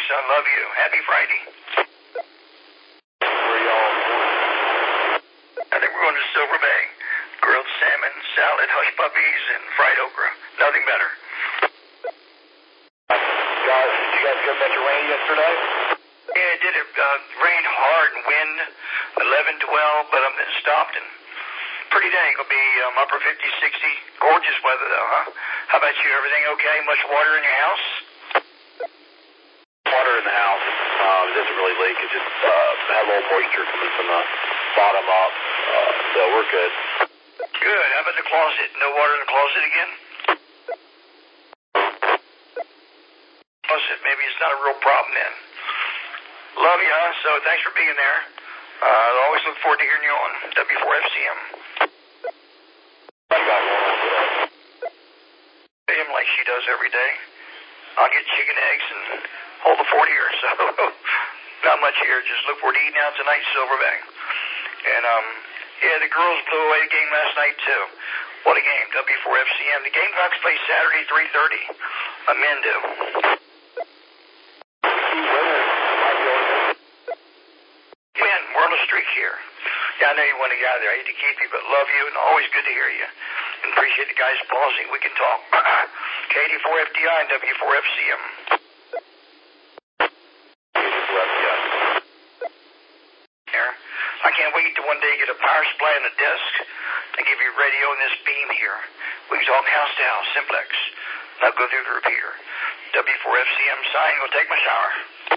son. Love you. Happy Friday. Where y'all going? I think we're going to Silver Bay. Grilled salmon, salad, hush puppies, and fried okra. Nothing better. Guys, did you guys get a bunch of rain yesterday? Yeah, it did. It rained hard and wind, 11, 12, but it stopped. And pretty day. It'll be upper 50, 60. Gorgeous weather, though, huh? How about you? Everything okay? Much water in your house? Water in the house. It doesn't really leak. It just had a little moisture coming from the bottom up. So we're good. Good. How about the closet? No water in the closet again? Closet. Maybe it's not a real problem then. Love you, huh? So thanks for being there. I'll always look forward to hearing you on W4FCM. What you got going on today? Him like she does every day. I'll get chicken eggs and hold the fort here, so not much here. Just look forward to eating out tonight, Silver Bay. And, yeah, the girls blew away the game last night, too. What a game, W4FCM. The Gamecocks play Saturday, 3:30. Men do. Men, we're on a streak here. Yeah, I know you want to get out there. I hate to keep you, but love you and always good to hear you. And appreciate the guys pausing. We can talk. KD4FDI and W4FCM. I can't wait to one day get a power supply on the desk and give you radio on this beam here. We can talk house to house, simplex. Now go through the repeater. W4FCM sign, go take my shower.